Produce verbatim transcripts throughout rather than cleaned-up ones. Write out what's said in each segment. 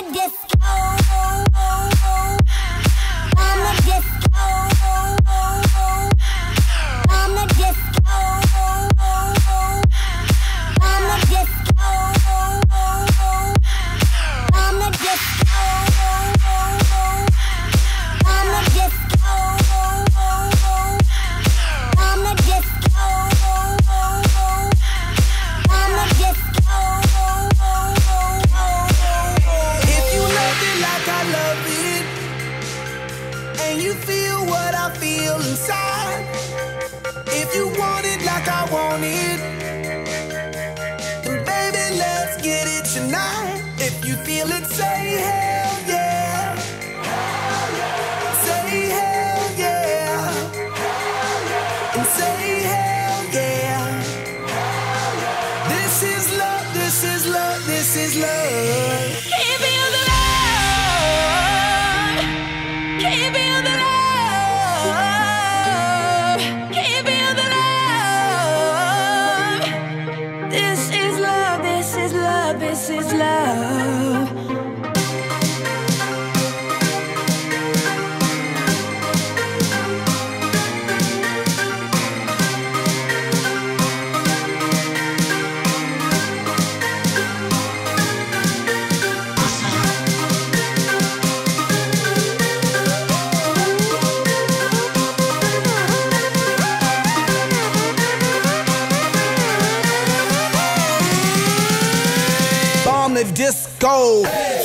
Disco.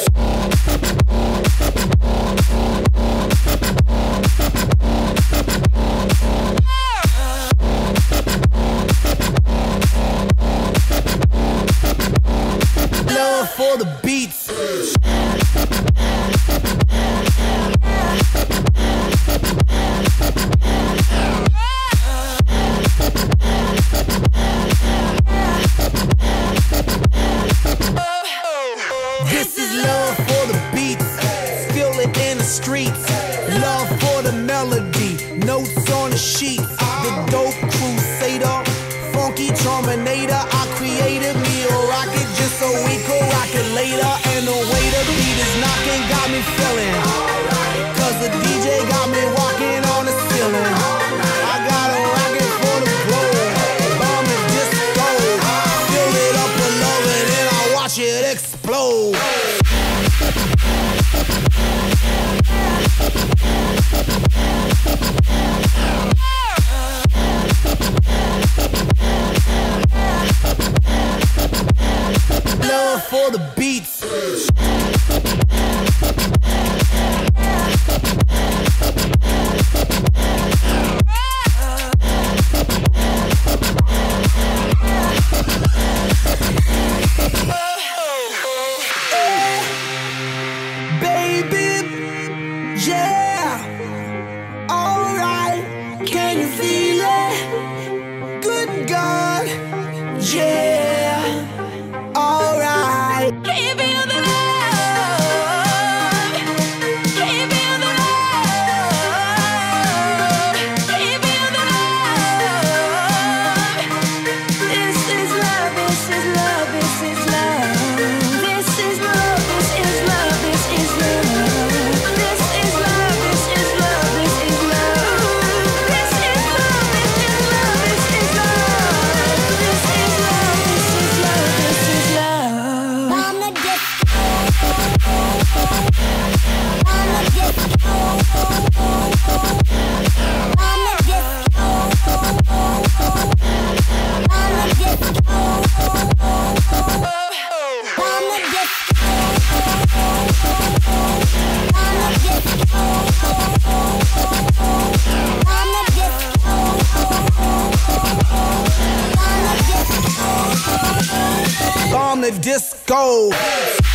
Love for the beats. This is love for the beats, feel it in the streets. Love for the melody, notes on the sheets. The dope crusader, funky terminator. I created me a rocket just so we could rock it later. And the way the beat is knocking got me feeling. Cause the D J got me walking on the ceiling. I got a rocket for the globe, bomb the disco. Fill it up with love and then I watch it explode. Love for the beats. Bomb the disco.